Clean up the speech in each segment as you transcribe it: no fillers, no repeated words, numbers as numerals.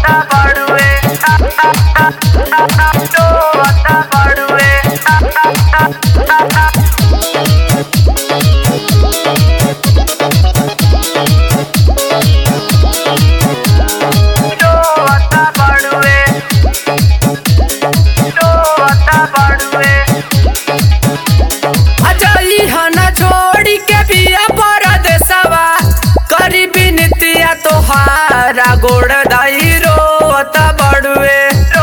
गोड़ दाई रोता बड़ुए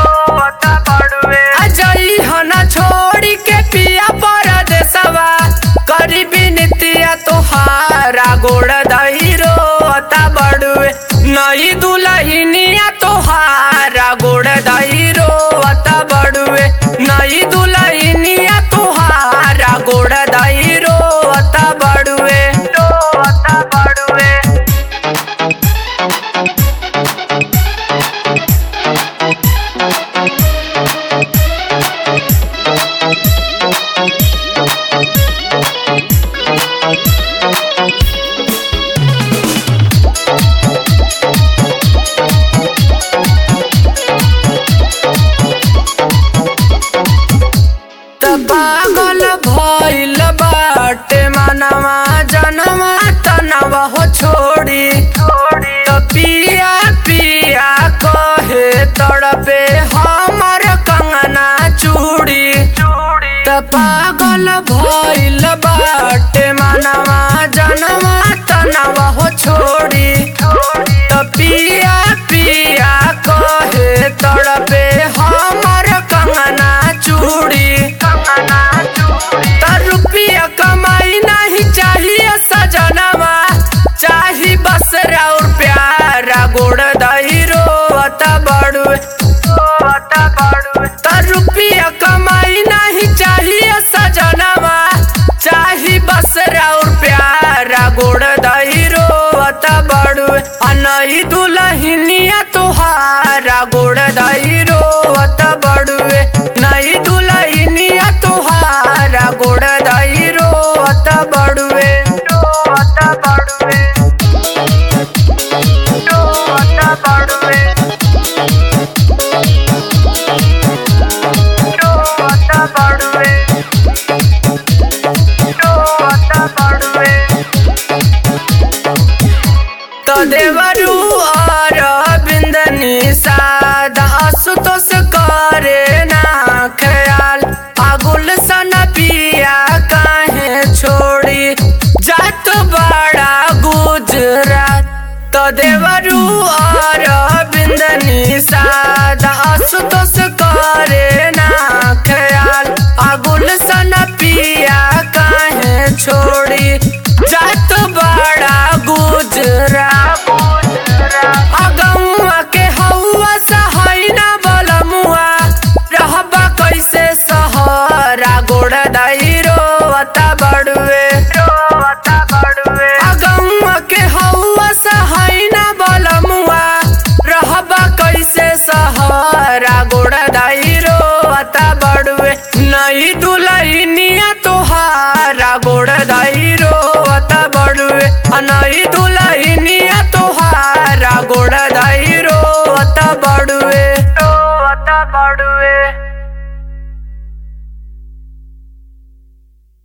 अजई हना छोड़ी के पिया परदेसवा करी बिनतिया तोहारा गोड़ दाई रोता बड़ुए नई दुल्हनिया तोहारा गोड़ दाई रोता बड़ुए नई दुल्हनिया तोहारा गोड़ दाई रोता बड़ुए पागल भइल बाटे मनवा जनवा तनवा हो छोड़ी तो पिया पिया कहे तड़पे हमर कंगना चूड़ी तो पागल भइल बाटे मनवा जनवा तनवा हो छोड़ी तो पिया पिया कहे तड़पे हमर कंगना चूड़ी रुपया कमाई नहीं चाहिए सजनवा चाही बस और प्यारा गोड़ दाई रोता बड़ुए रुपया कमाई नहीं चाहिए सजनवा चाही बस और प्यारा गोड़ दाई रोता बड़ुए नई दुल्हनिया तोहारा गोड़ दाई रोता बड़ुए नई दुल्हनिया तोहारा गोड़ दाई रोता बड़ुए तो देवरू और बिंदनी सादा आशुतोष करे ना ख्याल आगुल सन पिया काहे छोड़ी जात बड़ा गुजरात तो देवरू और बिंदनी सादा आशुतोष करे ना ख्याल आगुल सन पिया काहे छोड़ी जात बड़ा गुजरात अगौआ के हौआ सहाय ना बलमुआ रहबा कैसे सहरा गोड़ दाई रोता बड़ुए अगौआ के हौआ सहाय ना बलमुआ रहबा कैसे सहरा गोड़ दाई रोता बड़ुए नई दुल्हनिया तोहारा गोड़ दाई रोता बड़ुए नई दुल्हनिया तोहारा गोड़ दाई रोता बड़ुए